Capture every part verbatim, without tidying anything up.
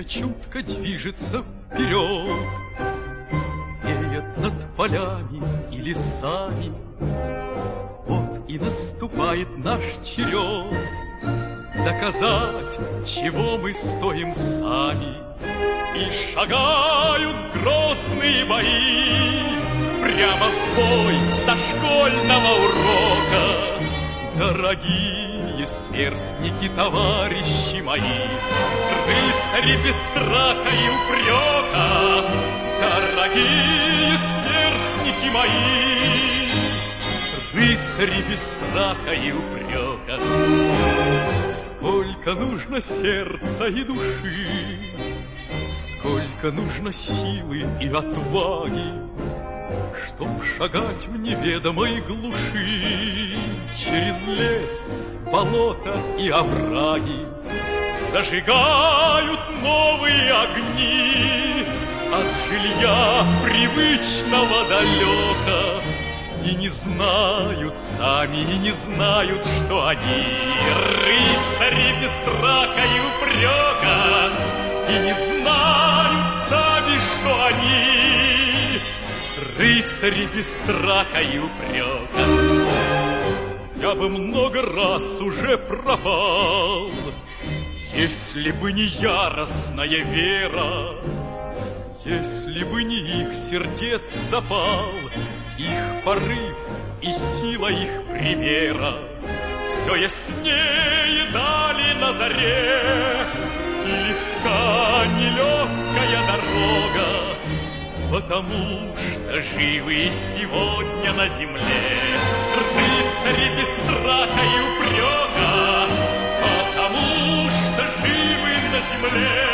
чутко движется вперед, веет над полями и лесами. Вот и наступает наш черед доказать, чего мы стоим сами. И шагают грозные бои прямо в бой со школьного урока. Дорогие сверстники, товарищи мои, рыцари без страха и упрека, дорогие сверстники мои, рыцари без страха и упрека. Сколько нужно сердца и души, сколько нужно силы и отваги, чтоб шагать в неведомой глуши через лес, болото и овраги. Зажигают новые огни от жилья привычного далека, и не знают сами, и не знают, что они рыцари без страха и упрека, и не знают сами, что они рыцари без страха и упрека. Я бы много раз уже пропал, если бы не яростная вера, если бы не их сердец запал, их порыв и сила их примера. Все яснее дали на заре, и легка нелегкая дорога, потому что живы сегодня на земле рыцари без страха и упрека, потому что живы на земле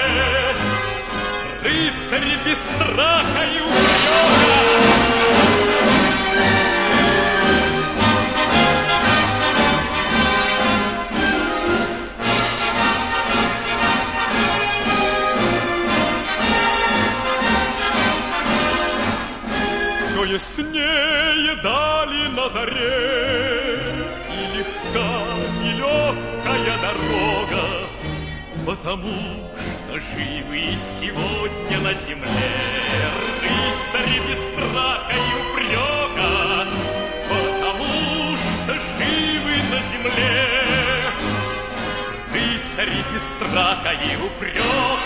рыцари без страха и упрека. Яснее дали на заре, и легка нелегкая дорога, потому что живы сегодня на земле рыцари без страха и упрека, потому что живы на земле рыцари без страха и упрека.